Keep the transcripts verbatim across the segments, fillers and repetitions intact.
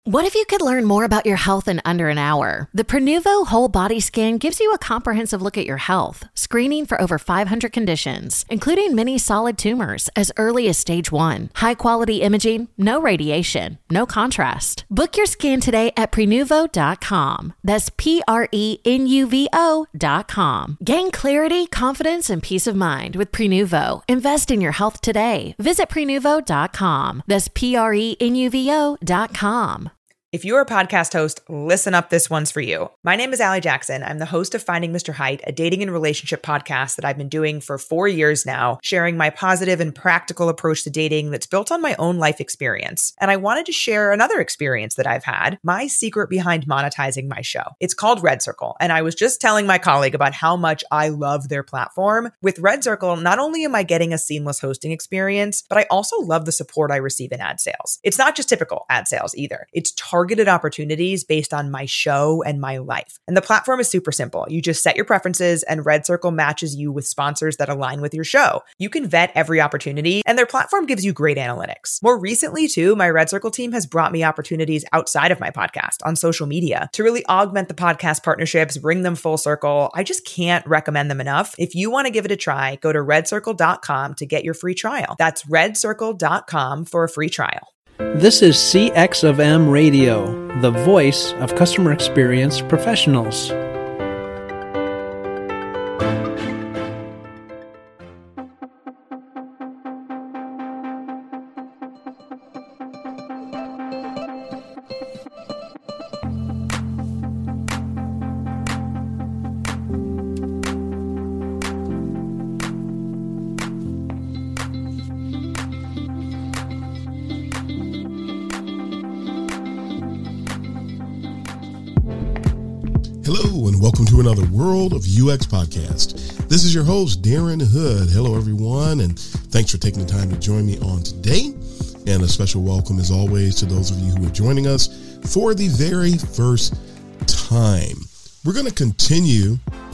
What if you could learn more about your health in under an hour? The Prenuvo Whole Body Scan gives you a comprehensive look at your health, screening for over five hundred conditions, including many solid tumors as early as stage one. High-quality imaging, no radiation, no contrast. Book your scan today at prenuvo dot com. That's P R E N U V O dot com. Gain clarity, confidence, and peace of mind with Prenuvo. Invest in your health today. Visit prenuvo dot com. That's P R E N U V O dot com. If you're a podcast host, listen up, this one's for you. My name is Allie Jackson. I'm the host of Finding Mister Height, a dating and relationship podcast that I've been doing for four years now, sharing my positive and practical approach to dating that's built on my own life experience. And I wanted to share another experience that I've had, my secret behind monetizing my show. It's called Red Circle, and I was just telling my colleague about how much I love their platform. With Red Circle, not only am I getting a seamless hosting experience, but I also love the support I receive in ad sales. It's not just typical ad sales either. It's targeted targeted opportunities based on my show and my life. And the platform is super simple. You just set your preferences and Red Circle matches you with sponsors that align with your show. You can vet every opportunity and their platform gives you great analytics. More recently too, my Red Circle team has brought me opportunities outside of my podcast on social media to really augment the podcast partnerships, bring them full circle. I just can't recommend them enough. If you want to give it a try, go to red circle dot com to get your free trial. That's red circle dot com for a free trial. This is C X of M Radio, the voice of customer experience professionals. Hello, and welcome to another World of U X podcast. This is your host, Darren Hood. Hello, everyone, and thanks for taking the time to join me on today. And a special welcome, as always, to those of you who are joining us for the very first time. We're going to continue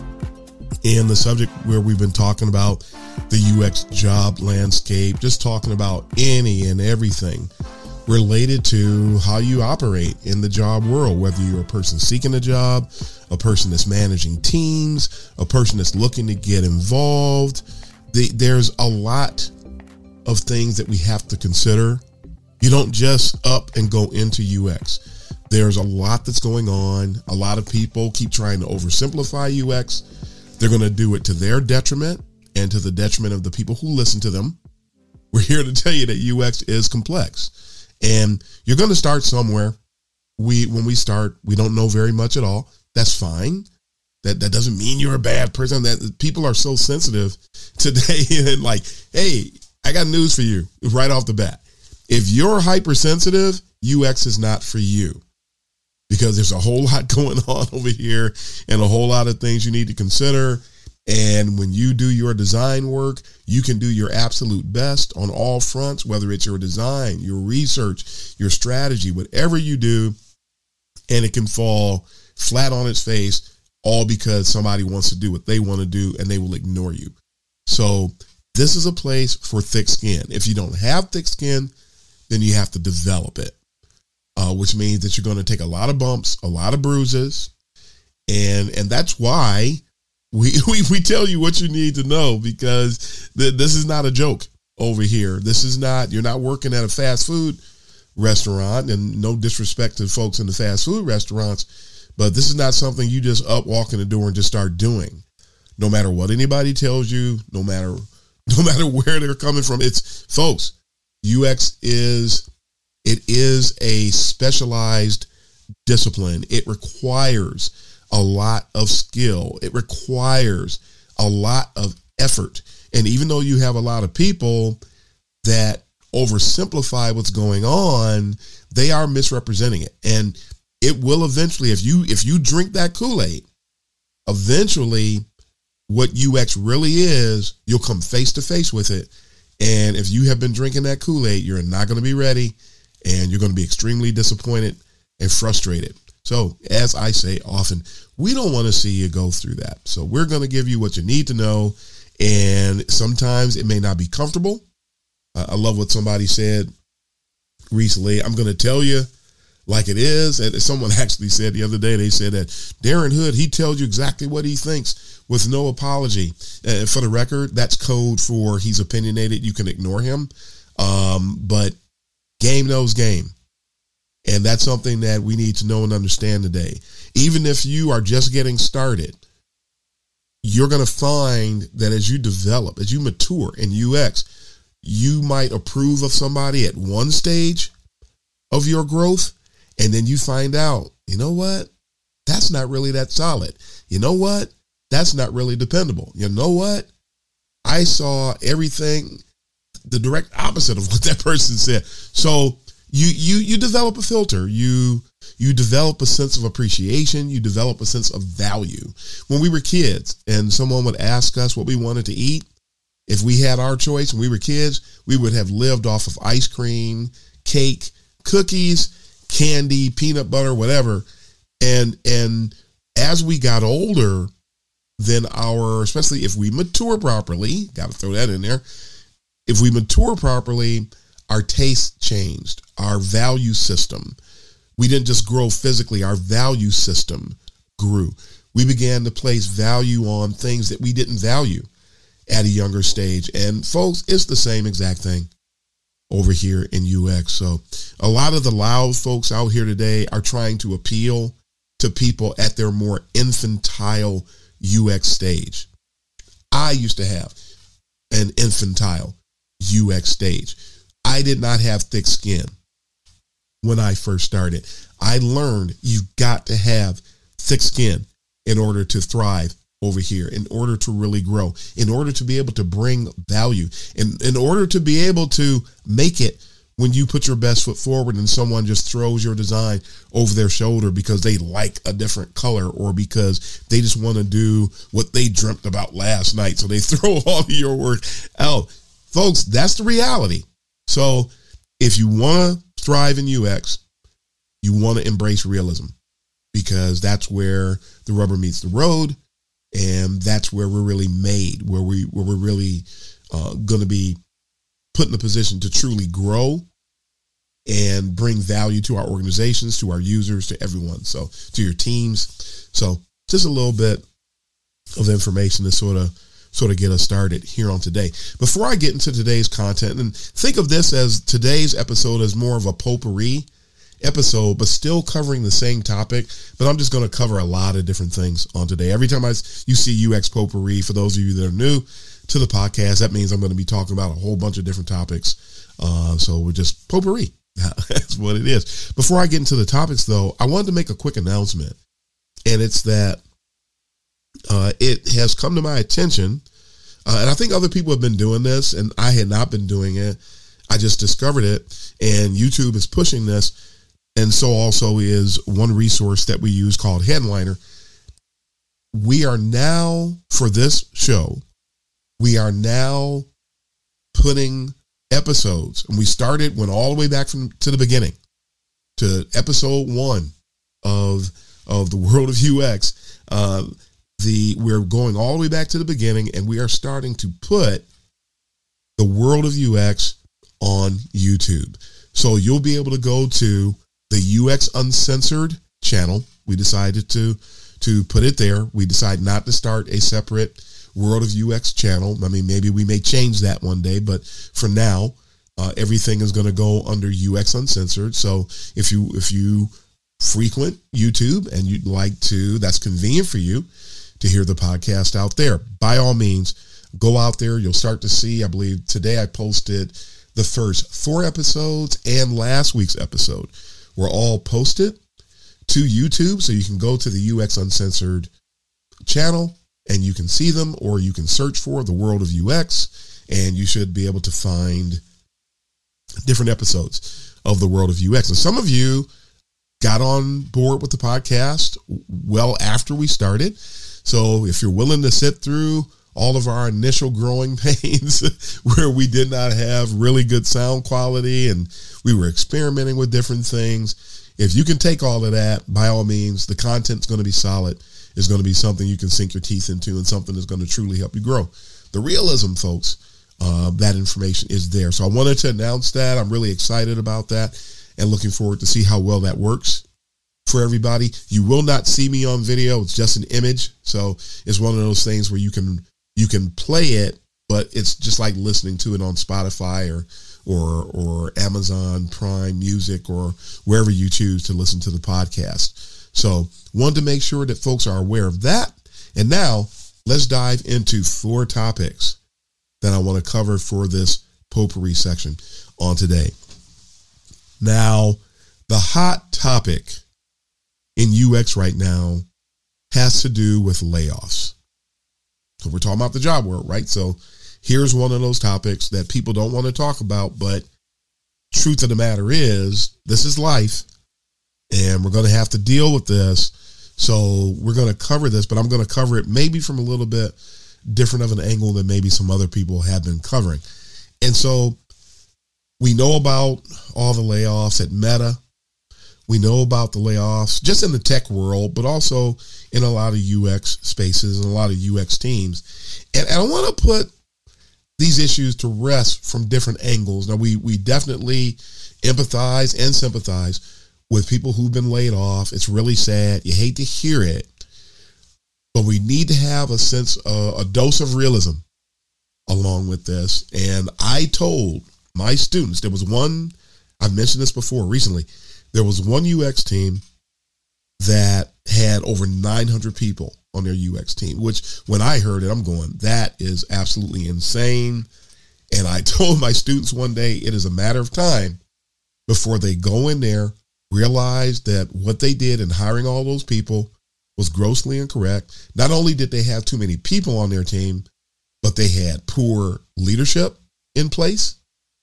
in the subject where we've been talking about the U X job landscape, just talking about any and everything related to how you operate in the job world, whether you're a person seeking a job, a person that's managing teams, a person that's looking to get involved. The, there's a lot of things that we have to consider. You don't just up and go into U X. There's a lot that's going on. A lot of people keep trying to oversimplify U X. They're going to do it to their detriment and to the detriment of the people who listen to them. We're here to tell you that U X is complex. And you're going to start somewhere. We, when we start, we don't know very much at all. That's fine. That that doesn't mean you're a bad person. That people are so sensitive today. And like, hey, I got news for you right off the bat. If you're hypersensitive, U X is not for you, because there's a whole lot going on over here and a whole lot of things you need to consider. And when you do your design work, you can do your absolute best on all fronts, whether it's your design, your research, your strategy, whatever you do, and it can fall flat on its face, all because somebody wants to do what they want to do and they will ignore you. So this is a place for thick skin. If you don't have thick skin, then you have to develop it, uh, which means that you're going to take a lot of bumps, a lot of bruises. And, and that's why We, we we tell you what you need to know, because th- this is not a joke over here. This is not, you're not working at a fast food restaurant, and no disrespect to folks in the fast food restaurants, but this is not something you just up, walk in the door and just start doing. No matter what anybody tells you, no matter, no matter where they're coming from, it's, folks, U X is, it is a specialized discipline. It requires a lot of skill. It requires a lot of effort. And even though you have a lot of people that oversimplify what's going on, they are misrepresenting it. And it will eventually, if you if you drink that Kool-Aid, eventually what U X really is, you'll come face to face with it. And if you have been drinking that Kool-Aid, you're not going to be ready, and you're going to be extremely disappointed and frustrated. So, as I say often, we don't want to see you go through that. So we're going to give you what you need to know. And sometimes it may not be comfortable. Uh, I love what somebody said recently. I'm going to tell you like it is. And someone actually said the other day, they said that Darren Hood, he tells you exactly what he thinks with no apology. And for the record, that's code for he's opinionated. You can ignore him. Um, but game knows game. And that's something that we need to know and understand today. Even if you are just getting started, you're going to find that as you develop, as you mature in U X, you might approve of somebody at one stage of your growth, and then you find out, you know what? That's not really that solid. You know what? That's not really dependable. You know what? I saw everything the direct opposite of what that person said. So you you you develop a filter. You you develop a sense of appreciation. You develop a sense of value. When we were kids and someone would ask us what we wanted to eat, if we had our choice when we were kids, we would have lived off of ice cream, cake, cookies, candy, peanut butter, whatever. And and as we got older, then our, especially if we mature properly, got to throw that in there. If we mature properly, our taste changed, our value system. We didn't just grow physically, our value system grew. We began to place value on things that we didn't value at a younger stage. And folks, it's the same exact thing over here in U X. So a lot of the loud folks out here today are trying to appeal to people at their more infantile U X stage. I used to have an infantile U X stage. I did not have thick skin when I first started. I learned you've got to have thick skin in order to thrive over here, in order to really grow, in order to be able to bring value, in, in order to be able to make it when you put your best foot forward and someone just throws your design over their shoulder because they like a different color or because they just want to do what they dreamt about last night. So they throw all of your work out. Folks, that's the reality. So if you want to thrive in U X, you want to embrace realism because that's where the rubber meets the road. And that's where we're really made, where we where we're really uh, going to be put in a position to truly grow and bring value to our organizations, to our users, to everyone. So to your teams. So just a little bit of information to sort of sort of get us started here on today. Before I get into today's content, and think of this as today's episode as more of a potpourri episode, but still covering the same topic. But I'm just going to cover a lot of different things on today. Every time I you see U X potpourri, for those of you that are new to the podcast, that means I'm going to be talking about a whole bunch of different topics. Uh, so we're just potpourri. That's what it is. Before I get into the topics, though, I wanted to make a quick announcement, and it's that uh, it has come to my attention, uh, and I think other people have been doing this, and I had not been doing it. I just discovered it, and YouTube is pushing this. And so also is one resource that we use called Headliner. We are now, for this show, we are now putting episodes, and we started, went all the way back from to the beginning, to episode one of, of the World of U X. Uh, the we're going all the way back to the beginning, and we are starting to put the World of U X on YouTube. So you'll be able to go to the U X Uncensored channel. We decided to to put it there. We decided not to start a separate World of U X channel. I mean, maybe we may change that one day, but for now, uh, everything is going to go under U X Uncensored. So if you if you frequent YouTube and you'd like to, that's convenient for you to hear the podcast out there, by all means, go out there. You'll start to see, I believe today I posted the first four episodes and last week's episode were all posted to YouTube. So you can go to the U X Uncensored channel and you can see them, or you can search for the World of U X and you should be able to find different episodes of the World of U X. And some of you got on board with the podcast well after we started. So if you're willing to sit through all of our initial growing pains where we did not have really good sound quality and we were experimenting with different things, if you can take all of that, by all means, the content's going to be solid. It's going to be something you can sink your teeth into and something that's going to truly help you grow. The realism, folks, uh, that information is there. So I wanted to announce that. I'm really excited about that. and looking forward to see how well that works for everybody. You will not see me on video. It's just an image. So it's one of those things where you can you can play it, but it's just like listening to it on Spotify or or or Amazon Prime Music or wherever you choose to listen to the podcast. So wanted to make sure that folks are aware of that. And now let's dive into four topics that I want to cover for this potpourri section on today. Now, the hot topic in U X right now has to do with layoffs. So we're talking about the job world, right? So here's one of those topics that people don't want to talk about, but truth of the matter is, this is life, and we're going to have to deal with this. So we're going to cover this, but I'm going to cover it maybe from a little bit different of an angle than maybe some other people have been covering. And so we know about all the layoffs at Meta. We know about the layoffs just in the tech world, but also in a lot of U X spaces and a lot of U X teams. And, and I want to put these issues to rest from different angles. Now, we we definitely empathize and sympathize with people who've been laid off. It's really sad. You hate to hear it, but we need to have a sense, uh, a dose of realism along with this. And I told my students, there was one, I've mentioned this before recently, there was one U X team that had over nine hundred people on their U X team, which when I heard it, I'm going, that is absolutely insane. And I told my students one day, it is a matter of time before they go in there, realize that what they did in hiring all those people was grossly incorrect. Not only did they have too many people on their team, but they had poor leadership in place.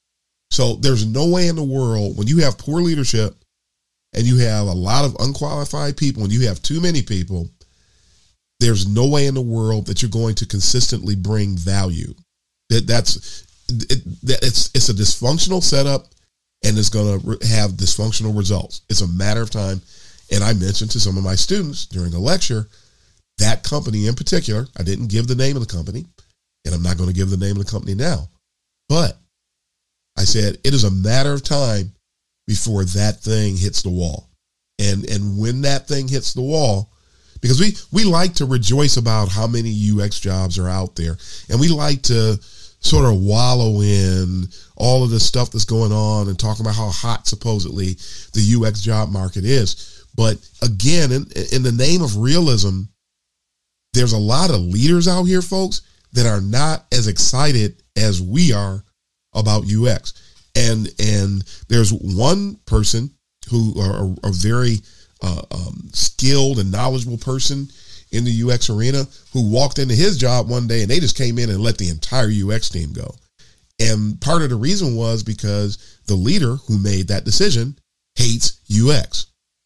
So there's no way in the world when you have poor leadership and you have a lot of unqualified people and you have too many people, there's no way in the world that you're going to consistently bring value. That that's it, that it's it's a dysfunctional setup, and it's going to re- have dysfunctional results. It's a matter of time. And I mentioned to some of my students during a lecture, that company in particular, I didn't give the name of the company, and I'm not going to give the name of the company now, but I said it is a matter of time before that thing hits the wall. And and when that thing hits the wall, because we, we like to rejoice about how many U X jobs are out there, and we like to sort of wallow in all of the stuff that's going on and talking about how hot supposedly the U X job market is. But again, in, in the name of realism, there's a lot of leaders out here, folks, that are not as excited as we are about U X. And and there's one person who are a, a very uh, um, skilled and knowledgeable person in the U X arena who walked into his job one day and they just came in and let the entire U X team go. And part of the reason was because the leader who made that decision hates U X.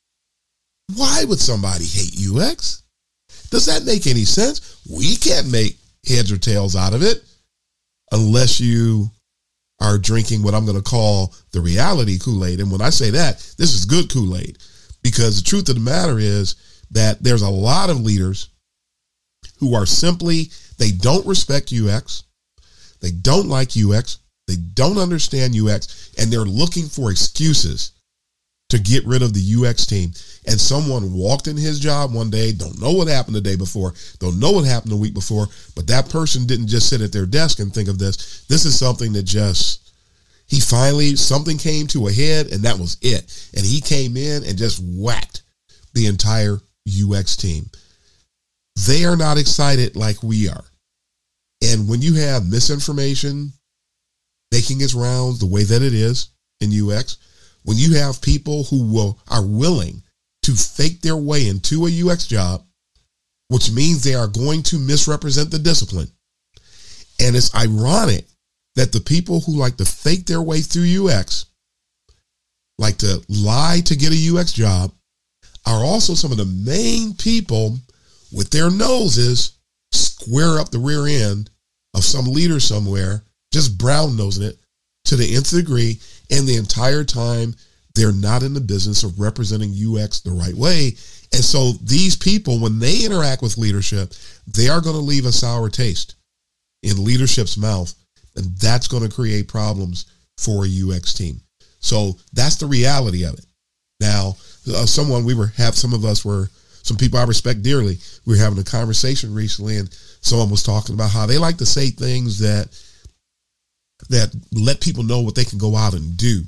Why would somebody hate U X? Does that make any sense? We can't make heads or tails out of it unless you are drinking what I'm going to call the reality Kool-Aid. And when I say that, this is good Kool-Aid, because the truth of the matter is that there's a lot of leaders who are simply, they don't respect U X. They don't like U X. They don't understand U X, and they're looking for excuses to get rid of the U X team. And someone walked in his job one day, don't know what happened the day before, don't know what happened the week before, but that person didn't just sit at their desk and think of this. This is something that just, he finally, something came to a head, and that was it. And he came in and just whacked the entire U X team. They are not excited like we are. And when you have misinformation making its rounds the way that it is in U X, when you have people who will are willing to fake their way into a U X job, which means they are going to misrepresent the discipline. And it's ironic that the people who like to fake their way through U X, like to lie to get a U X job, are also some of the main people with their noses square up the rear end of some leader somewhere, just brown nosing it to the nth degree. And the entire time, they're not in the business of representing U X the right way. And so these people, when they interact with leadership, they are going to leave a sour taste in leadership's mouth. And that's going to create problems for a U X team. So that's the reality of it. Now, uh, someone we were have some of us were some people I respect dearly. We were having a conversation recently, and someone was talking about how they like to say things that that let people know what they can go out and do.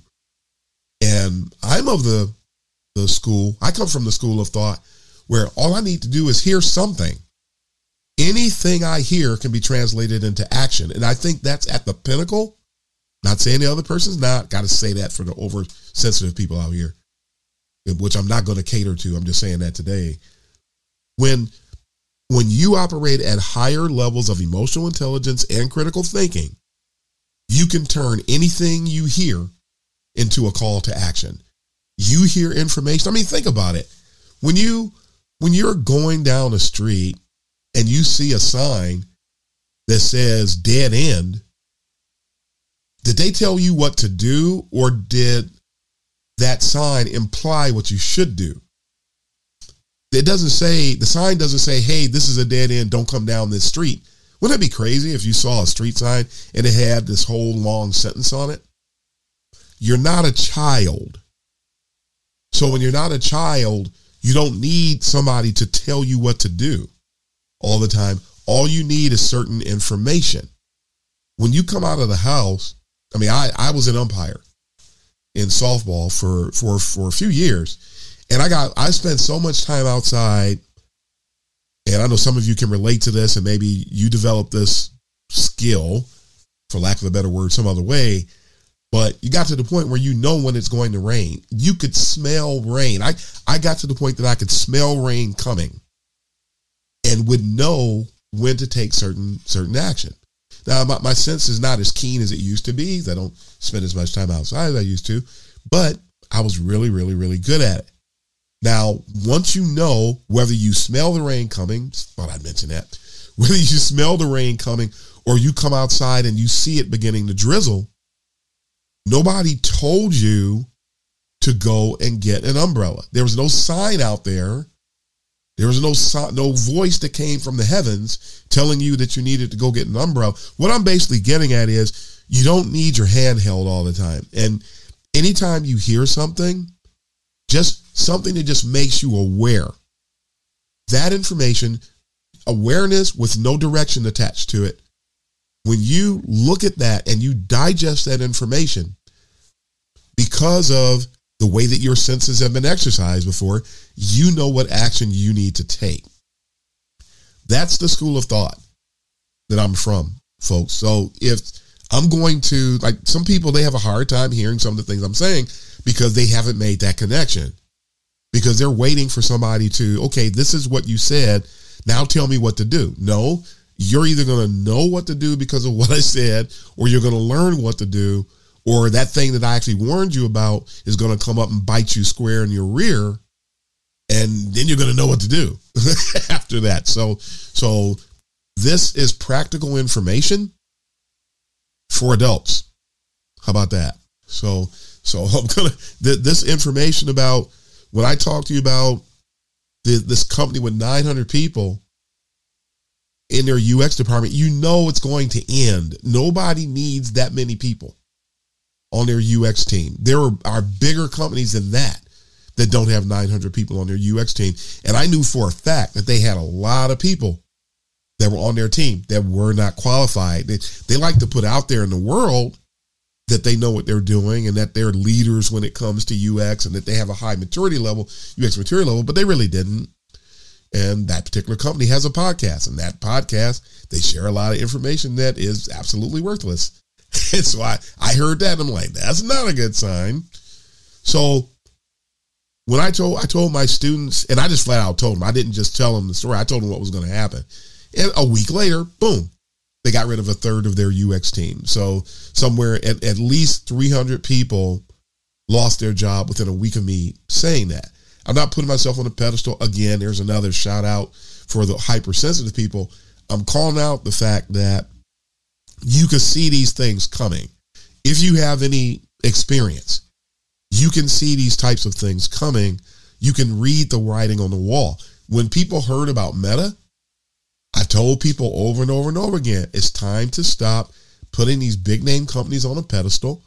And I'm of the the school. I come from the school of thought where all I need to do is hear something. Anything I hear can be translated into action. And I think that's at the pinnacle. Not saying the other person's not. Got to say that for the oversensitive people out here, which I'm not going to cater to. I'm just saying that today. When, when you operate at higher levels of emotional intelligence and critical thinking, you can turn anything you hear into a call to action. You hear information. I mean, think about it. When you, when you're going down a street and you see a sign that says dead end, did they tell you what to do, or did that sign imply what you should do? It doesn't say, the sign doesn't say, hey, this is a dead end, don't come down this street. Wouldn't it be crazy if you saw a street sign and it had this whole long sentence on it? You're not a child. So when you're not a child, you don't need somebody to tell you what to do all the time. All you need is certain information. When you come out of the house, I mean, I, I was an umpire in softball for, for, for a few years, and I got, I spent so much time outside, and I know some of you can relate to this, and maybe you developed this skill, for lack of a better word, some other way, but you got to the point where you know when it's going to rain. You could smell rain. I, I got to the point that I could smell rain coming and would know when to take certain, certain action. Now, my, my sense is not as keen as it used to be. I don't spend as much time outside as I used to, but I was really, really, really good at it. Now, once you know whether you smell the rain coming, thought I'd mention that, whether you smell the rain coming or you come outside and you see it beginning to drizzle, nobody told you to go and get an umbrella. There was no sign out there. There was no no voice that came from the heavens telling you that you needed to go get an umbrella. What I'm basically getting at is you don't need your hand held all the time. And anytime you hear something, just something that just makes you aware. That information, awareness with no direction attached to it, when you look at that and you digest that information, because of the way that your senses have been exercised before, you know what action you need to take. That's the school of thought that I'm from, folks. So if I'm going to, like some people, they have a hard time hearing some of the things I'm saying because they haven't made that connection, because they're waiting for somebody to, okay, this is what you said, now tell me what to do. No, you're either going to know what to do because of what I said, or you're going to learn what to do, or that thing that I actually warned you about is going to come up and bite you square in your rear, and then you're going to know what to do after that. So, so this is practical information for adults. How about that? So, so I'm gonna th- this information about when I talk to you about the, this company with nine hundred people in their U X department, you know it's going to end. Nobody needs that many people on their U X team. There are, are bigger companies than that that don't have nine hundred people on their U X team. And I knew for a fact that they had a lot of people that were on their team that were not qualified. They, they like to put out there in the world that they know what they're doing and that they're leaders when it comes to U X and that they have a high maturity level, U X maturity level, but they really didn't. And that particular company has a podcast, and that podcast, they share a lot of information that is absolutely worthless. And so I, I heard that, and I'm like, that's not a good sign. So when I told, I told my students, and I just flat out told them, I didn't just tell them the story. I told them what was going to happen. And a week later, boom, they got rid of a third of their U X team. So somewhere at, at least three hundred people lost their job within a week of me saying that. I'm not putting myself on a pedestal. Again, there's another shout out for the hypersensitive people. I'm calling out the fact that you can see these things coming. If you have any experience, you can see these types of things coming. You can read the writing on the wall. When people heard about Meta, I told people over and over and over again, it's time to stop putting these big name companies on a pedestal.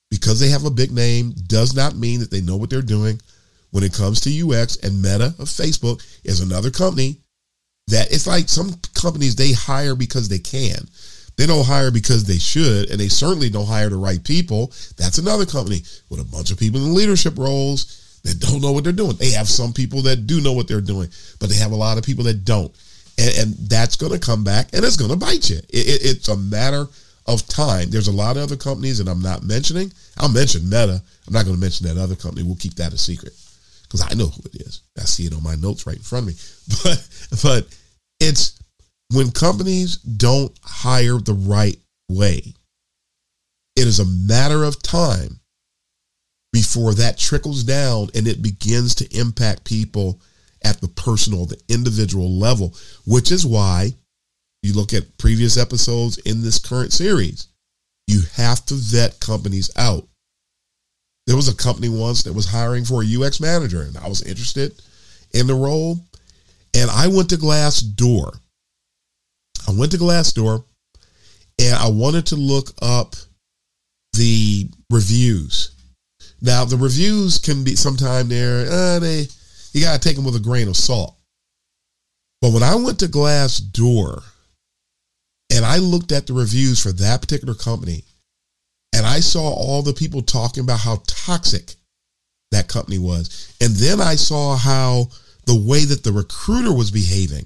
because they have a big name does not mean that they know what they're doing when it comes to U X. And Meta of Facebook is another company that it's like some companies, they hire because they can. They don't hire because they should, and they certainly don't hire the right people. That's another company with a bunch of people in leadership roles that don't know what they're doing. They have some people that do know what they're doing, but they have a lot of people that don't. And, and that's going to come back, and it's going to bite you. It, it, it's a matter of time. There's a lot of other companies that I'm not mentioning. I'll mention Meta. I'm not going to mention that other company. We'll keep that a secret because I know who it is. I see it on my notes right in front of me. But, but it's when companies don't hire the right way, it is a matter of time before that trickles down and it begins to impact people at the personal, the individual level, which is why you look at previous episodes in this current series, you have to vet companies out. There was a company once that was hiring for a U X manager, and I was interested in the role, and I went to Glassdoor. I went to Glassdoor, and I wanted to look up the reviews. Now, the reviews can be sometime there, uh, they you got to take them with a grain of salt. But when I went to Glassdoor and I looked at the reviews for that particular company, and I saw all the people talking about how toxic that company was, and then I saw how the way that the recruiter was behaving,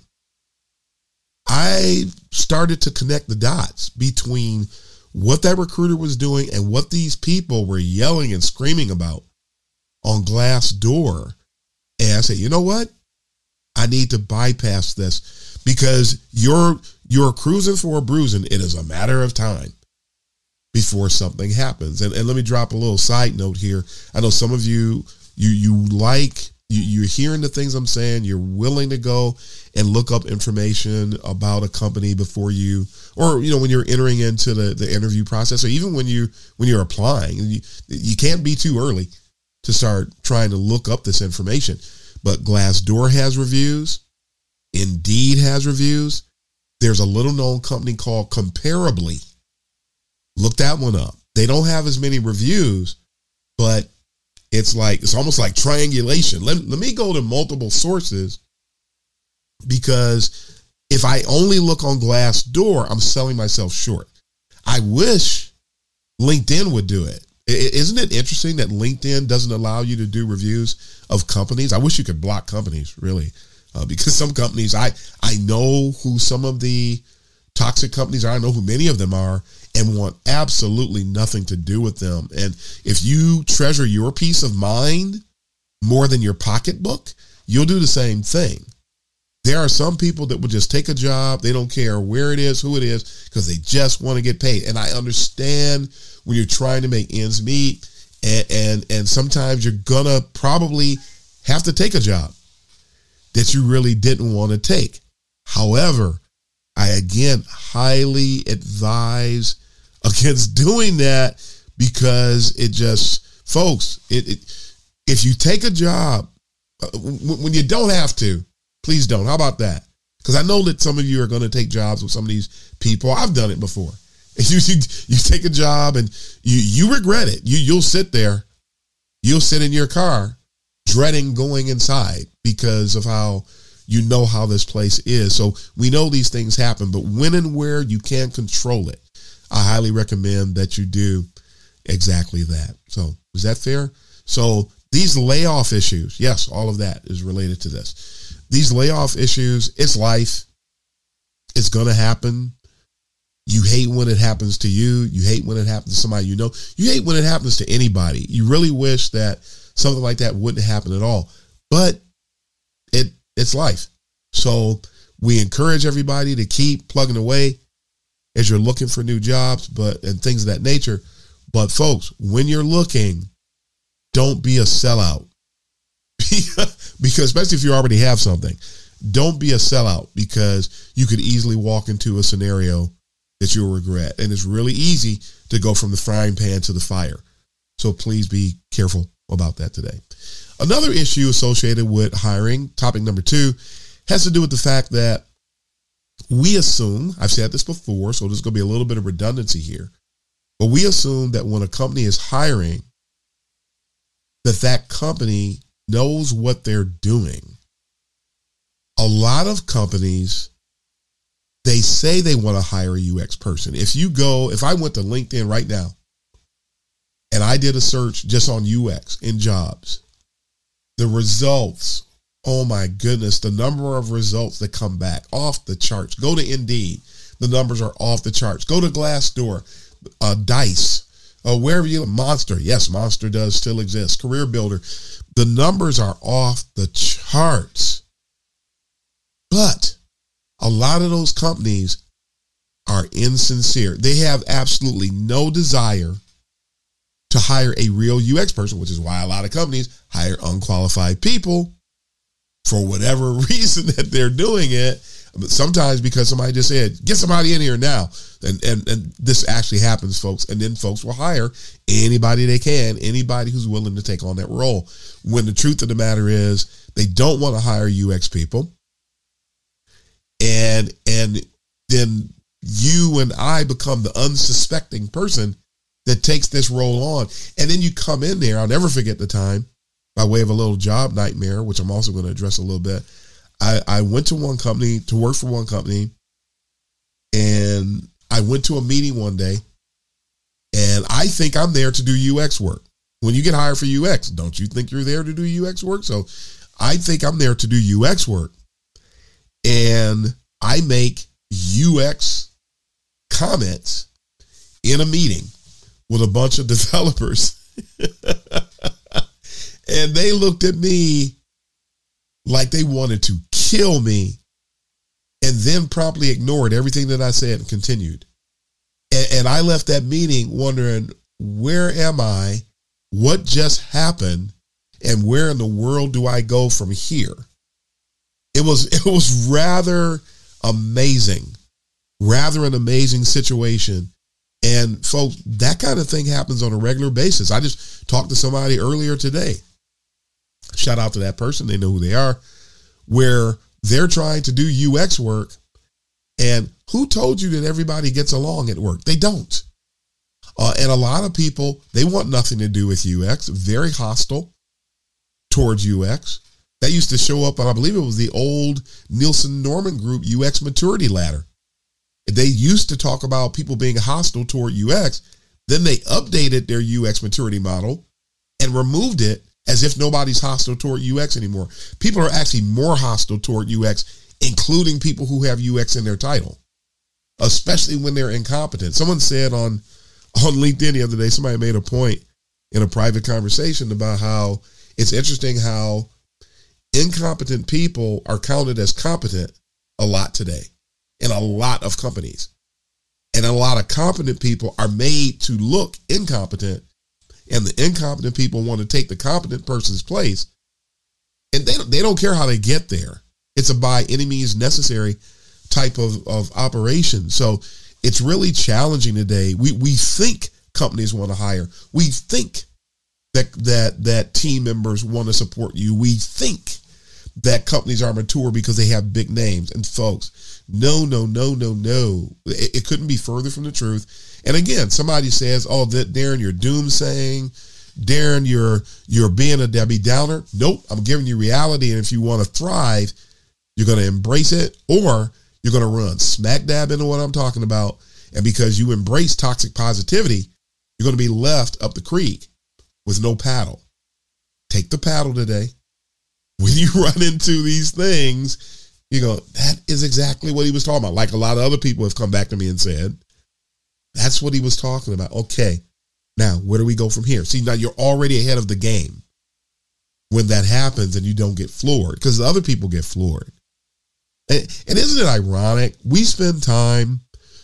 I started to connect the dots between what that recruiter was doing and what these people were yelling and screaming about on Glassdoor. And I said, you know what? I need to bypass this because you're you're cruising for a bruising. It is a matter of time before something happens. And, and let me drop a little side note here. I know some of you, you you like, you, you're hearing the things I'm saying. You're willing to go and look up information about a company before you, or, you know, when you're entering into the, the interview process, or even when you, when you're applying, you, you can't be too early to start trying to look up this information. But Glassdoor has reviews. Indeed has reviews. There's a little known company called Comparably. Look that one up. They don't have as many reviews, but it's like, it's almost like triangulation. Let, let me go to multiple sources, because if I only look on Glassdoor, I'm selling myself short. I wish LinkedIn would do it. Isn't it interesting that LinkedIn doesn't allow you to do reviews of companies? I wish you could block companies, really, uh, because some companies, I, I know who some of the toxic companies are. I know who many of them are and want absolutely nothing to do with them. And if you treasure your peace of mind more than your pocketbook, you'll do the same thing. There are some people that will just take a job. They don't care where it is, who it is, because they just want to get paid. And I understand when you're trying to make ends meet, and, and, and sometimes you're going to probably have to take a job that you really didn't want to take. However, I again highly advise against doing that, because it just, folks, it, it if you take a job when you don't have to, please don't. How about that? Because I know that some of you are going to take jobs with some of these people. I've done it before. You, you, you take a job and you, you regret it. You, you'll sit there. You'll sit in your car dreading going inside because of how you know how this place is. So we know these things happen, but when and where you can control it, I highly recommend that you do exactly that. So is that fair? So these layoff issues, yes, all of that is related to this. These layoff issues, it's life. It's going to happen. You hate when it happens to you. You hate when it happens to somebody you know. You hate when it happens to anybody. You really wish that something like that wouldn't happen at all. But it it's life. So we encourage everybody to keep plugging away as you're looking for new jobs, but and things of that nature. But folks, when you're looking, don't be a sellout. Because especially if you already have something, don't be a sellout, because you could easily walk into a scenario that you'll regret. And it's really easy to go from the frying pan to the fire. So please be careful about that today. Another issue associated with hiring, topic number two, has to do with the fact that we assume, I've said this before, so there's going to be a little bit of redundancy here. But we assume that when a company is hiring, that that company knows what they're doing. A lot of companies, they say they want to hire a U X person. If you go, if I went to LinkedIn right now and I did a search just on U X in jobs, the results, oh my goodness, the number of results that come back off the charts. Go to Indeed. The numbers are off the charts. Go to Glassdoor, uh, Dice, uh, wherever you, Monster. Yes, Monster does still exist. Career Builder. The numbers are off the charts. But a lot of those companies are insincere. They have absolutely no desire to hire a real U X person, which is why a lot of companies hire unqualified people for whatever reason that they're doing it. But sometimes because somebody just said, get somebody in here now. And, and, and this actually happens, folks. And then folks will hire anybody they can, anybody who's willing to take on that role. When the truth of the matter is they don't want to hire U X people. And and then you and I become the unsuspecting person that takes this role on. And then you come in there. I'll never forget the time, by way of a little job nightmare, which I'm also going to address a little bit. I, I went to one company to work for one company, and I went to a meeting one day, and I think I'm there to do U X work. When you get hired for U X, don't you think you're there to do U X work? So I think I'm there to do U X work. And I make U X comments in a meeting with a bunch of developers. And they looked at me like they wanted to kill me, and then promptly ignored everything that I said and continued. And, and I left that meeting wondering, where am I? What just happened? And where in the world do I go from here? It was it was rather amazing, rather an amazing situation. And folks, that kind of thing happens on a regular basis. I just talked to somebody earlier today. Shout out to that person. They know who they are, where they're trying to do U X work. And who told you that everybody gets along at work? They don't. Uh, and a lot of people, they want nothing to do with U X, very hostile towards U X. That used to show up on, I believe it was the old Nielsen Norman Group U X maturity ladder. They used to talk about people being hostile toward U X. Then they updated their U X maturity model and removed it as if nobody's hostile toward U X anymore. People are actually more hostile toward U X, including people who have U X in their title, especially when they're incompetent. Someone said on, on LinkedIn the other day, somebody made a point in a private conversation about how it's interesting how incompetent people are counted as competent a lot today in a lot of companies. And a lot of competent people are made to look incompetent, and the incompetent people want to take the competent person's place. And they don't, they don't care how they get there. It's a by any means necessary type of, of operation. So it's really challenging today. We we think companies want to hire. We think that that that team members want to support you. We think that companies are mature because they have big names. And folks, no, no, no, no, no. It, it couldn't be further from the truth. And again, somebody says, oh, that Darren, you're doomsaying. Darren, you're you're being a Debbie Downer. Nope, I'm giving you reality. And if you want to thrive, you're going to embrace it, or you're going to run smack dab into what I'm talking about. And because you embrace toxic positivity, you're going to be left up the creek with no paddle. Take the paddle today. When you run into these things, you go, that is exactly what he was talking about. Like a lot of other people have come back to me and said, that's what he was talking about. Okay, now where do we go from here? See, now you're already ahead of the game when that happens and you don't get floored, because the other people get floored. And, and isn't it ironic? We spend time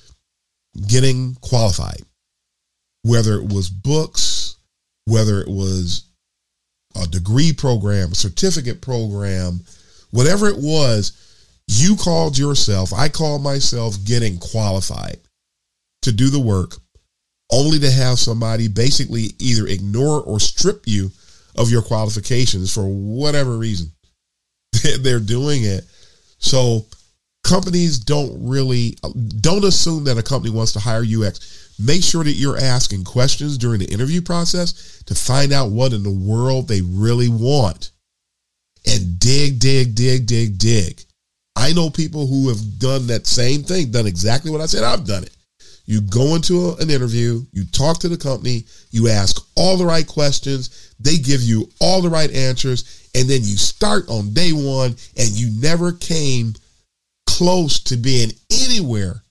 getting qualified, whether it was books, whether it was a degree program, a certificate program, whatever it was, you called yourself, I called myself getting qualified to do the work, only to have somebody basically either ignore or strip you of your qualifications for whatever reason they're doing it. So companies don't really, don't assume that a company wants to hire U X. Make sure that you're asking questions during the interview process to find out what in the world they really want. And dig, dig, dig, dig, dig. I know people who have done that same thing, done exactly what I said. I've done it. You go into a, an interview, you talk to the company, you ask all the right questions, they give you all the right answers, and then you start on day one and you never came close to being anywhere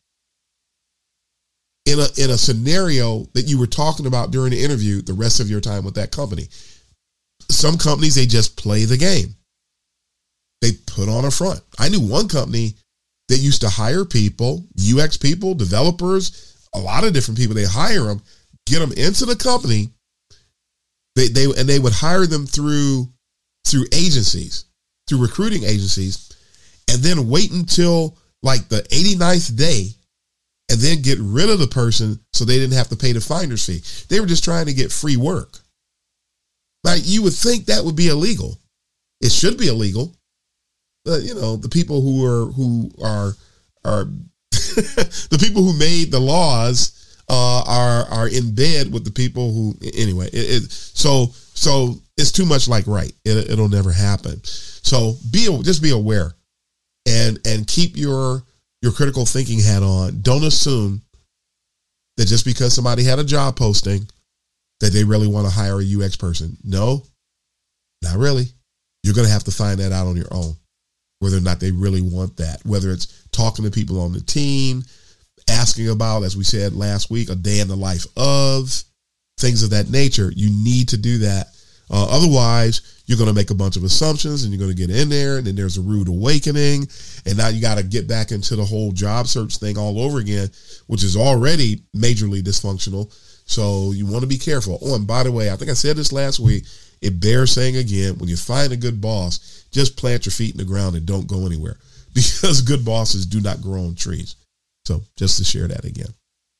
in a, in a scenario that you were talking about during the interview the rest of your time with that company. Some companies, they just play the game. They put on a front. I knew one company that used to hire people, U X people, developers, a lot of different people. They hire them, get them into the company. They they and they would hire them through through agencies, through recruiting agencies, and then wait until like the eighty-ninth day and then get rid of the person so they didn't have to pay the finder's fee. They were just trying to get free work. Like, you would think that would be illegal. It should be illegal. But, you know, the people who are who are are the people who made the laws uh, are are in bed with the people who anyway. It, it, so so it's too much like right. It, it'll never happen. So be just be aware, and and keep your your critical thinking hat on. Don't assume that just because somebody had a job posting that they really want to hire a U X person. No, not really. You're going to have to find that out on your own, whether or not they really want that, whether it's talking to people on the team, asking about, as we said last week, a day in the life of, things of that nature. You need to do that. Uh, otherwise, you're going to make a bunch of assumptions and you're going to get in there, and then there's a rude awakening. And now you got to get back into the whole job search thing all over again, which is already majorly dysfunctional. So you want to be careful. Oh, and by the way, I think I said this last week. It bears saying again, when you find a good boss, just plant your feet in the ground and don't go anywhere, because good bosses do not grow on trees. So just to share that again.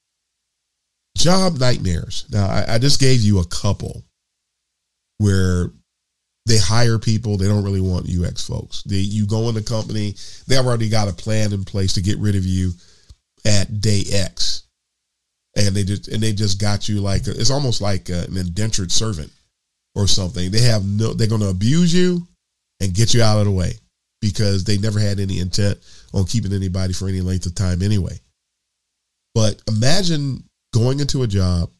Job nightmares. Now, I, I just gave you a couple where they hire people. They don't really want U X folks. They, you go in the company, they've already got a plan in place to get rid of you at day X. And they just, and they just got you like, a, it's almost like a, an indentured servant or something. They have no, they're going to abuse you and get you out of the way because they never had any intent on keeping anybody for any length of time anyway. But imagine going into a job,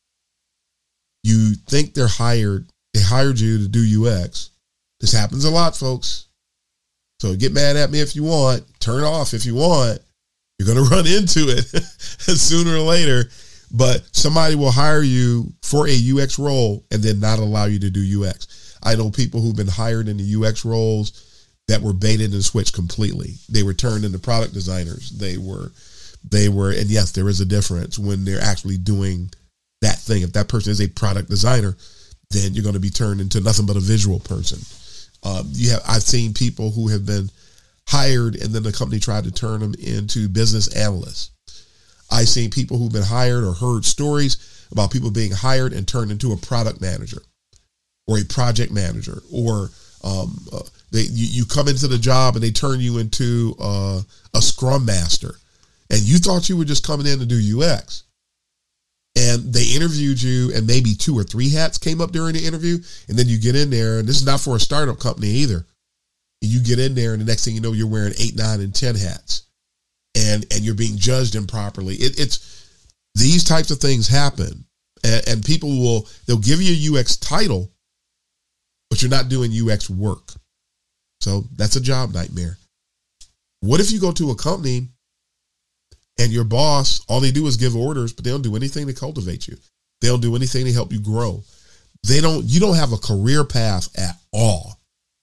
you think they're hired, they hired you to do U X. This happens a lot, folks. So get mad at me if you want, turn off if you want. You're going to run into it sooner or later. But somebody will hire you for a U X role and then not allow you to do U X. I know people who've been hired in the U X roles that were baited and switched completely. They were turned into product designers. They were, they were, and yes, there is a difference when they're actually doing that thing. If that person is a product designer, then you're going to be turned into nothing but a visual person. Um, you have, I've seen people who have been hired and then the company tried to turn them into business analysts. I've seen people who've been hired or heard stories about people being hired and turned into a product manager or a project manager, or um, uh, they, you, you come into the job and they turn you into uh, a scrum master, and you thought you were just coming in to do U X. And they interviewed you and maybe two or three hats came up during the interview. And then you get in there, and this is not for a startup company either. You get in there and the next thing you know, you're wearing eight, nine, and ten hats. And and you're being judged improperly. It, it's these types of things happen, and, and people will they'll give you a U X title, but you're not doing U X work. So that's a job nightmare. What if you go to a company and your boss, all they do is give orders, but they don't do anything to cultivate you. They don't do anything to help you grow. They don't. You don't have a career path at all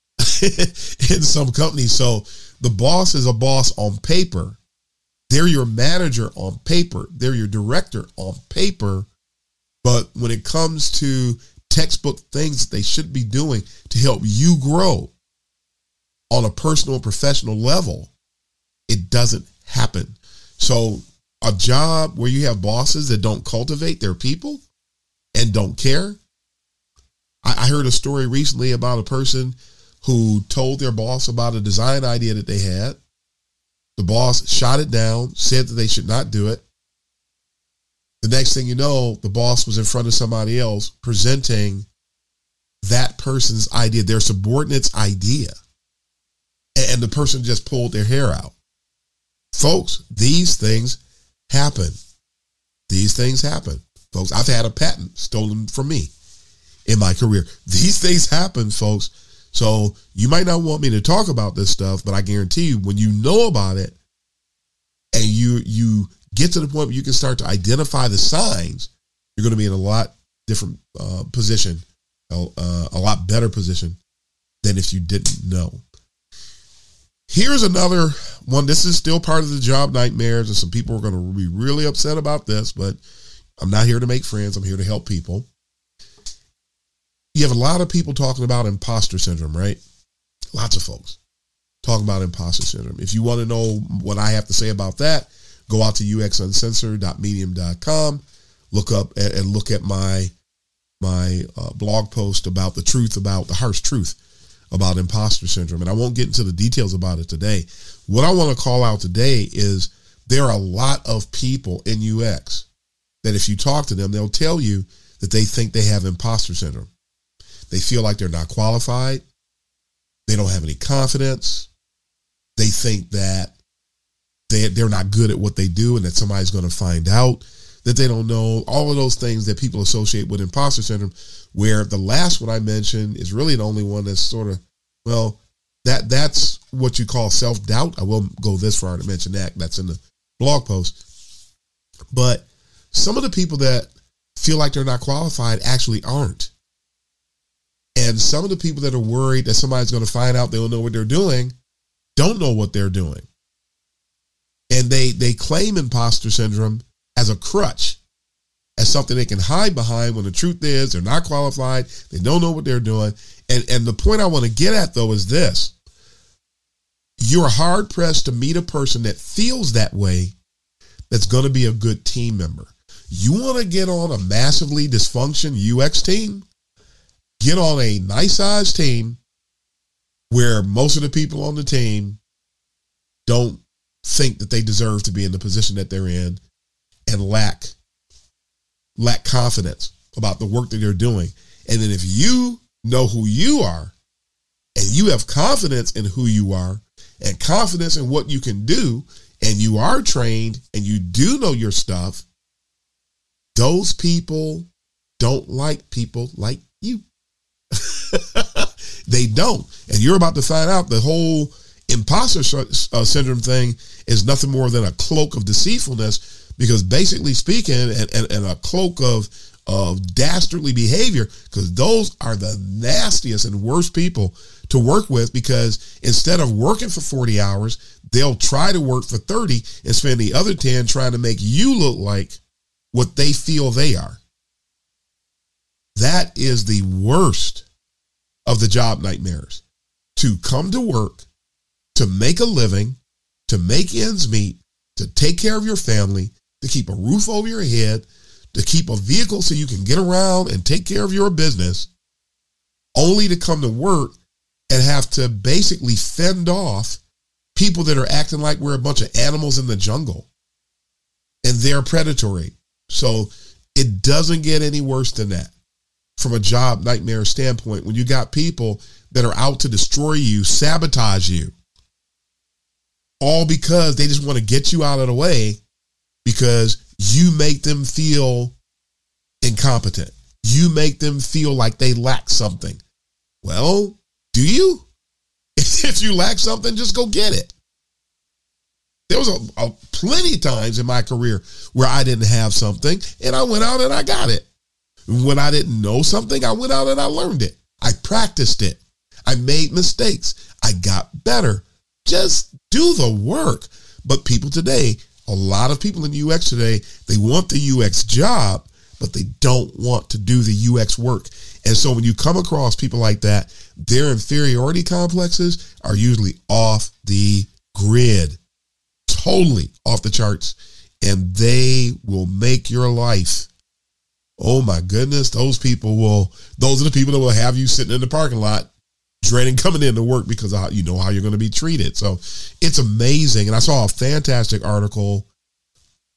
in some companies. So the boss is a boss on paper. They're your manager on paper. They're your director on paper. But when it comes to textbook things that they should be doing to help you grow on a personal and professional level, it doesn't happen. So a job where you have bosses that don't cultivate their people and don't care. I, I heard a story recently about a person who told their boss about a design idea that they had. The boss shot it down, said that they should not do it. The next thing you know, the boss was in front of somebody else presenting that person's idea, their subordinate's idea. And the person just pulled their hair out. Folks, these things happen. These things happen. Folks, I've had a patent stolen from me in my career. These things happen, folks. So you might not want me to talk about this stuff, but I guarantee you, when you know about it and you you get to the point where you can start to identify the signs, you're going to be in a lot different uh, position, uh, a lot better position than if you didn't know. Here's another one. This is still part of the job nightmares, and some people are going to be really upset about this, but I'm not here to make friends. I'm here to help people. You have a lot of people talking about imposter syndrome, right? Lots of folks talking about imposter syndrome. If you want to know what I have to say about that, go out to u x uncensored dot medium dot com, look up and, and look at my my uh, blog post about the truth, about the harsh truth about imposter syndrome. And I won't get into the details about it today. What I want to call out today is there are a lot of people in U X that if you talk to them, they'll tell you that they think they have imposter syndrome. They feel like they're not qualified. They don't have any confidence. They think that they, they're not good at what they do and that somebody's going to find out that they don't know. All of those things that people associate with imposter syndrome, where the last one I mentioned is really the only one that's sort of, well, that that's what you call self-doubt. I will go this far to mention that. That's in the blog post. But some of the people that feel like they're not qualified actually aren't. And some of the people that are worried that somebody's going to find out they don't know what they're doing, don't know what they're doing. And they they claim imposter syndrome as a crutch, as something they can hide behind, when the truth is they're not qualified, they don't know what they're doing. And, and the point I want to get at, though, is this. You're hard-pressed to meet a person that feels that way that's going to be a good team member. You want to get on a massively dysfunction U X team? Get on a nice-sized team where most of the people on the team don't think that they deserve to be in the position that they're in and lack lack confidence about the work that they're doing. And then if you know who you are and you have confidence in who you are and confidence in what you can do, and you are trained and you do know your stuff, those people don't like people like you. They don't. And you're about to find out the whole imposter syndrome thing is nothing more than a cloak of deceitfulness, because basically speaking, and, and, and a cloak of, of dastardly behavior, because those are the nastiest and worst people to work with, because instead of working for forty hours, they'll try to work for thirty and spend the other ten trying to make you look like what they feel they are. That is the worst of the job nightmares. To come to work, to make a living, to make ends meet, to take care of your family, to keep a roof over your head, to keep a vehicle so you can get around and take care of your business, only to come to work and have to basically fend off people that are acting like we're a bunch of animals in the jungle and they're predatory. So it doesn't get any worse than that from a job nightmare standpoint, when you got people that are out to destroy you, sabotage you, all because they just want to get you out of the way because you make them feel incompetent. You make them feel like they lack something. Well, do you? If you lack something, just go get it. There was a, a plenty of times in my career where I didn't have something and I went out and I got it. When I didn't know something, I went out and I learned it. I practiced it. I made mistakes. I got better. Just do the work. But people today, a lot of people in U X today, they want the U X job, but they don't want to do the U X work. And so when you come across people like that, their inferiority complexes are usually off the grid, totally off the charts, and they will make your life. Oh my goodness, those people will, those are the people that will have you sitting in the parking lot dreading coming into work because of how, you know how you're going to be treated. So it's amazing. And I saw a fantastic article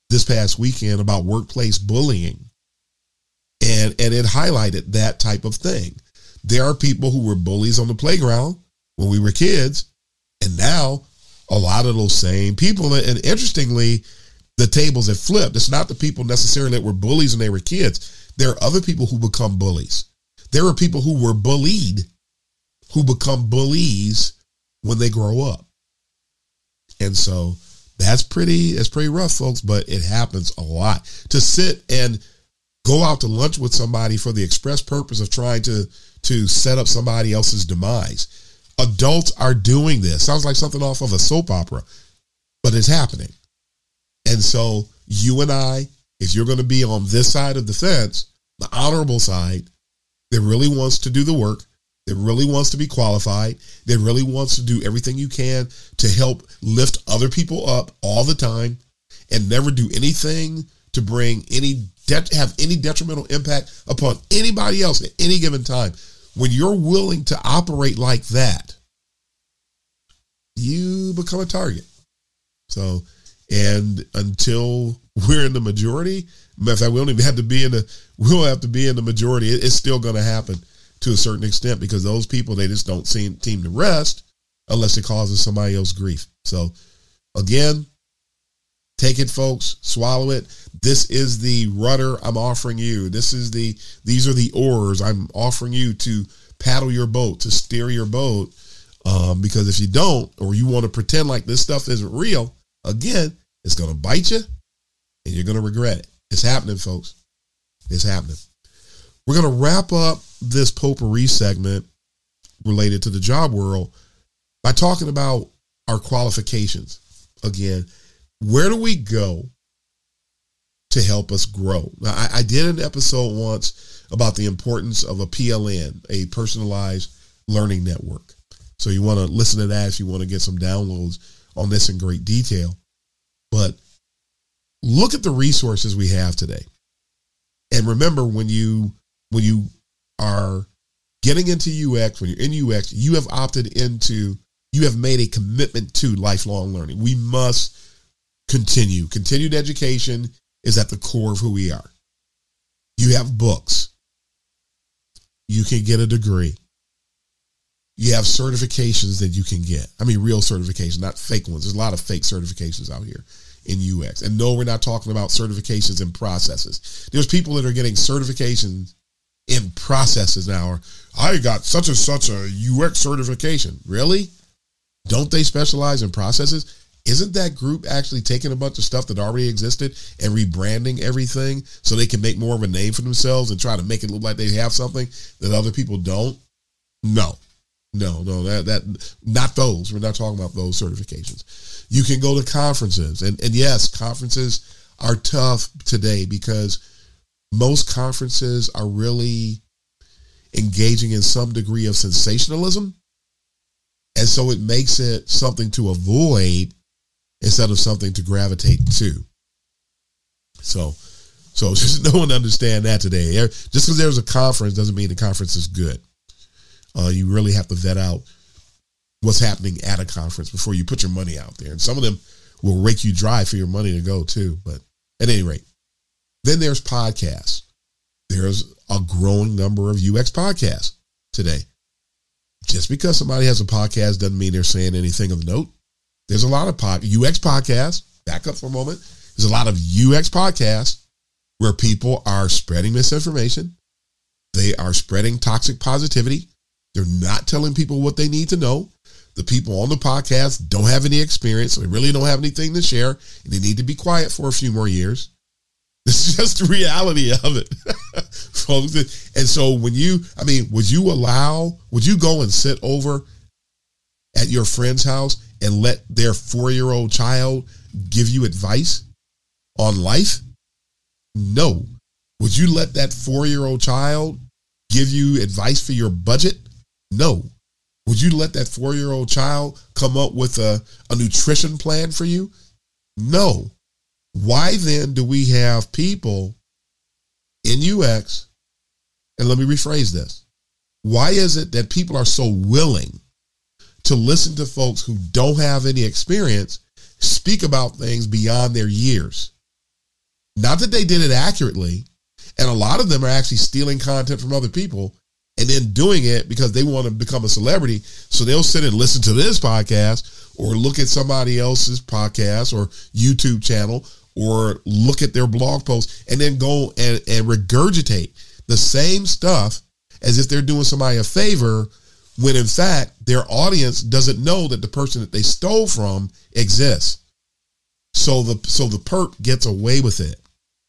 this past weekend about workplace bullying. And, and it highlighted that type of thing. There are people who were bullies on the playground when we were kids. And now a lot of those same people, and interestingly, the tables have flipped. It's not the people necessarily that were bullies when they were kids. There are other people who become bullies. There are people who were bullied who become bullies when they grow up. And so that's pretty, it's pretty rough, folks, but it happens a lot. To sit and go out to lunch with somebody for the express purpose of trying to, to set up somebody else's demise. Adults are doing this. Sounds like something off of a soap opera, but it's happening. And so you and I, if you're going to be on this side of the fence, the honorable side, that really wants to do the work, that really wants to be qualified, that really wants to do everything you can to help lift other people up all the time and never do anything to bring any det- have any detrimental impact upon anybody else at any given time. When you're willing to operate like that, you become a target. So, and until we're in the majority, matter of fact, we don't even have to be in the, we don't have to be in the majority. It's still going to happen to a certain extent because those people, they just don't seem, seem to rest unless it causes somebody else grief. So again, take it, folks, swallow it. This is the rudder I'm offering you. This is the, these are the oars I'm offering you to paddle your boat, to steer your boat. Um, because if you don't, or you want to pretend like this stuff isn't real, again, it's going to bite you and you're going to regret it. It's happening, folks. It's happening. We're going to wrap up this potpourri segment related to the job world by talking about our qualifications. Again, where do we go to help us grow? Now, I, I did an episode once about the importance of a P L N, a personalized learning network. So you want to listen to that if you want to get some downloads on this in great detail. But look at the resources we have today. And remember, when you when you are getting into U X, when you're in U X, you have opted into, you have made a commitment to lifelong learning. We must continue. Continued education is at the core of who we are. You have books. You can get a degree. You have certifications that you can get. I mean, real certifications, not fake ones. There's a lot of fake certifications out here in U X. And no, we're not talking about certifications in processes. There's people that are getting certifications in processes now. I got such and such a U X certification. Really? Don't they specialize in processes? Isn't that group actually taking a bunch of stuff that already existed and rebranding everything so they can make more of a name for themselves and try to make it look like they have something that other people don't? No. No, no, that, that, not those. We're not talking about those certifications. You can go to conferences, and, and yes, conferences are tough today because most conferences are really engaging in some degree of sensationalism. And so it makes it something to avoid instead of something to gravitate to. So, so just no one understand that today. Just because there's a conference doesn't mean the conference is good. Uh, you really have to vet out what's happening at a conference before you put your money out there. And some of them will rake you dry for your money to go too. But at any rate, then there's podcasts. There's a growing number of U X podcasts today. Just because somebody has a podcast doesn't mean they're saying anything of note. There's a lot of pod, U X podcasts. Back up for a moment. There's a lot of U X podcasts where people are spreading misinformation. They are spreading toxic positivity. They're not telling people what they need to know. The people on the podcast don't have any experience. So they really don't have anything to share. And they need to be quiet for a few more years. This is just the reality of it. And so when you, I mean, would you allow, would you go and sit over at your friend's house and let their four-year-old child give you advice on life? No. Would you let that four-year-old child give you advice for your budget? No. Would you let that four-year-old child come up with a, a nutrition plan for you? No. Why then do we have people in U X, and let me rephrase this. Why is it that people are so willing to listen to folks who don't have any experience speak about things beyond their years? Not that they did it accurately. And a lot of them are actually stealing content from other people and then doing it because they want to become a celebrity. So they'll sit and listen to this podcast or look at somebody else's podcast or YouTube channel or look at their blog post and then go and, and regurgitate the same stuff as if they're doing somebody a favor, when in fact their audience doesn't know that the person that they stole from exists. So the so the perp gets away with it.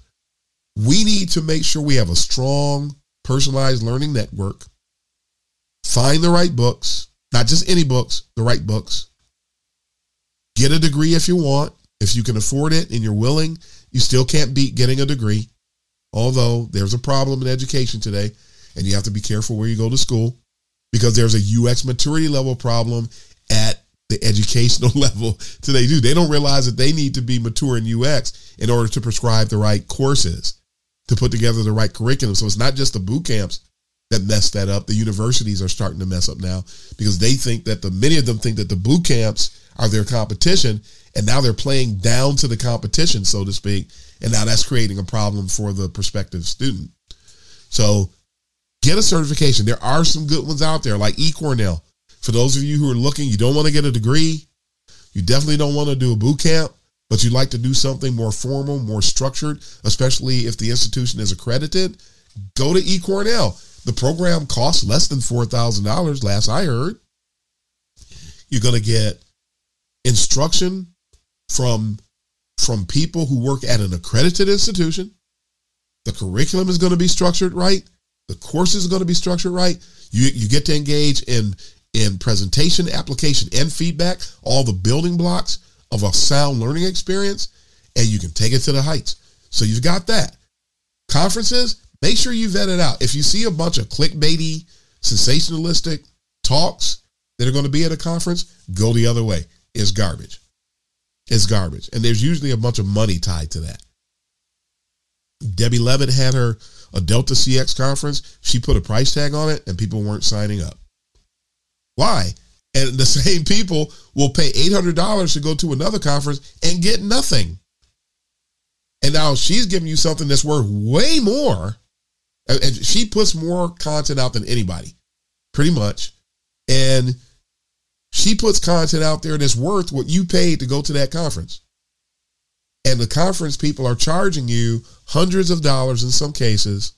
We need to make sure we have a strong, personalized learning network. Find the right books, not just any books, the right books. Get a degree if you want. If you can afford it and you're willing, you still can't beat getting a degree. Although there's a problem in education today, and you have to be careful where you go to school because there's a U X maturity level problem at the educational level today too. They don't realize that they need to be mature in U X in order to prescribe the right courses, to put together the right curriculum. So it's not just the boot camps that mess that up. The universities are starting to mess up now because they think that the many of them think that the boot camps are their competition, and now they're playing down to the competition, so to speak. And now that's creating a problem for the prospective student. So get a certification. There are some good ones out there like eCornell. For those of you who are looking, you don't want to get a degree. You definitely don't want to do a boot camp, but you'd like to do something more formal, more structured, especially if the institution is accredited, go to eCornell. The program costs less than four thousand dollars, last I heard. You're going to get instruction from, from people who work at an accredited institution. The curriculum is going to be structured right. The course is going to be structured right. You, you get to engage in, in presentation, application, and feedback, all the building blocks of a sound learning experience, and you can take it to the heights. So you've got that. Conferences, make sure you vet it out. If you see a bunch of clickbaity, sensationalistic talks that are going to be at a conference, go the other way. It's garbage. It's garbage. And there's usually a bunch of money tied to that. Debbie Levitt had her a Delta C X conference. She put a price tag on it and people weren't signing up. Why? And the same people will pay eight hundred dollars to go to another conference and get nothing. And now she's giving you something that's worth way more. And she puts more content out than anybody, pretty much. And she puts content out there that's worth what you paid to go to that conference. And the conference people are charging you hundreds of dollars in some cases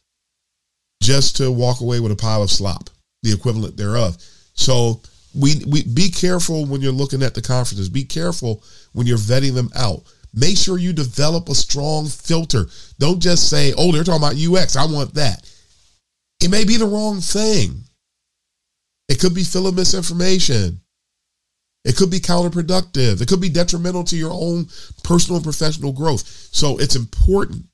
just to walk away with a pile of slop, the equivalent thereof. So we, we be careful when you're looking at the conferences. Be careful when you're vetting them out. Make sure you develop a strong filter. Don't just say, oh, they're talking about U X. I want that. It may be the wrong thing. It could be full of misinformation. It could be counterproductive. It could be detrimental to your own personal and professional growth. So it's important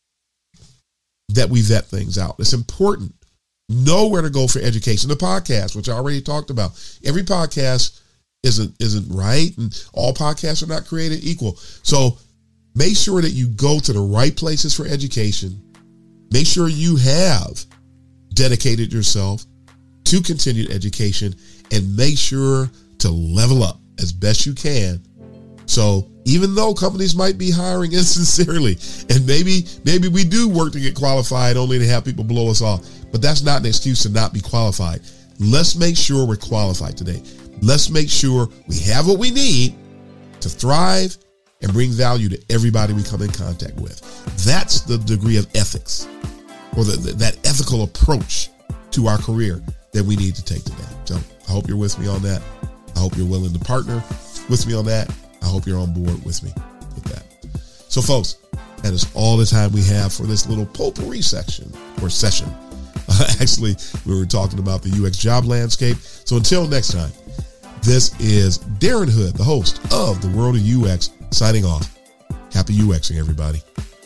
that we vet things out. It's important. Know where to go for education. The podcast, which I already talked about. Every podcast isn't, isn't right, and all podcasts are not created equal. So make sure that you go to the right places for education. Make sure you have dedicated yourself to continued education, and make sure to level up as best you can. So even though companies might be hiring insincerely, and maybe maybe we do work to get qualified only to have people blow us off, but that's not an excuse to not be qualified. Let's make sure we're qualified today. Let's make sure we have what we need to thrive and bring value to everybody we come in contact with. That's the degree of ethics, or the, the, that ethical approach to our career that we need to take today. So I hope you're with me on that. I hope you're willing to partner with me on that. I hope you're on board with me with that. So folks, that is all the time we have for this little potpourri section or session. Uh, actually, we were talking about the U X job landscape. So until next time, this is Darren Hood, the host of The World of U X, signing off. Happy UXing, everybody.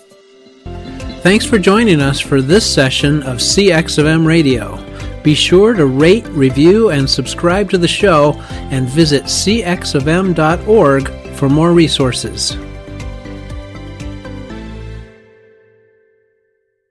Thanks for joining us for this session of C X of M Radio. Be sure to rate, review, and subscribe to the show, and visit c x of m dot org for more resources.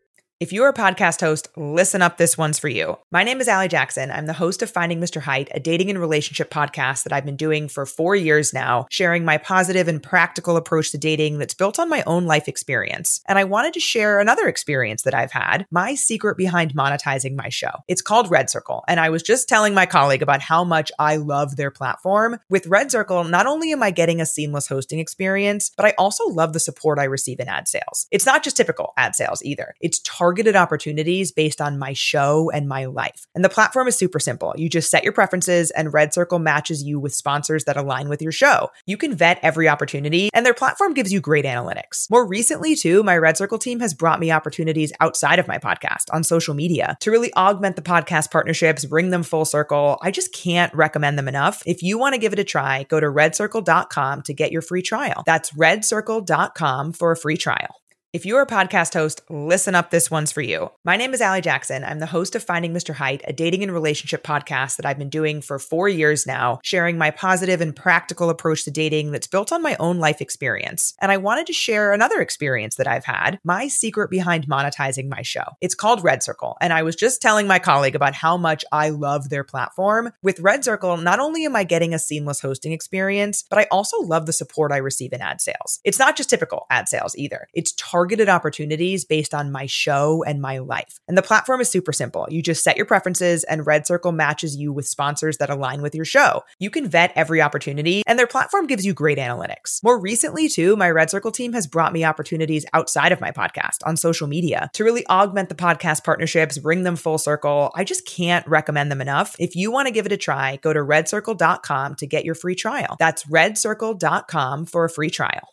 If you're a podcast host, listen up, this one's for you. My name is Allie Jackson. I'm the host of Finding Mister Height, a dating and relationship podcast that I've been doing for four years now, sharing my positive and practical approach to dating that's built on my own life experience. And I wanted to share another experience that I've had, my secret behind monetizing my show. It's called Red Circle, and I was just telling my colleague about how much I love their platform. With Red Circle, not only am I getting a seamless hosting experience, but I also love the support I receive in ad sales. It's not just typical ad sales either. It's targeted opportunities based on my show and my life. And the platform is super simple. You just set your preferences and Red Circle matches you with sponsors that align with your show. You can vet every opportunity and their platform gives you great analytics. More recently too, my Red Circle team has brought me opportunities outside of my podcast on social media to really augment the podcast partnerships, bring them full circle. I just can't recommend them enough. If you want to give it a try, go to red circle dot com to get your free trial. That's red circle dot com for a free trial. If you're a podcast host, listen up, this one's for you. My name is Allie Jackson. I'm the host of Finding Mister Height, a dating and relationship podcast that I've been doing for four years now, sharing my positive and practical approach to dating that's built on my own life experience. And I wanted to share another experience that I've had, my secret behind monetizing my show. It's called Red Circle, and I was just telling my colleague about how much I love their platform. With Red Circle, not only am I getting a seamless hosting experience, but I also love the support I receive in ad sales. It's not just typical ad sales either. It's targeted targeted opportunities based on my show and my life. And the platform is super simple. You just set your preferences and Red Circle matches you with sponsors that align with your show. You can vet every opportunity and their platform gives you great analytics. More recently too, my Red Circle team has brought me opportunities outside of my podcast on social media to really augment the podcast partnerships, bring them full circle. I just can't recommend them enough. If you want to give it a try, go to red circle dot com to get your free trial. That's red circle dot com for a free trial.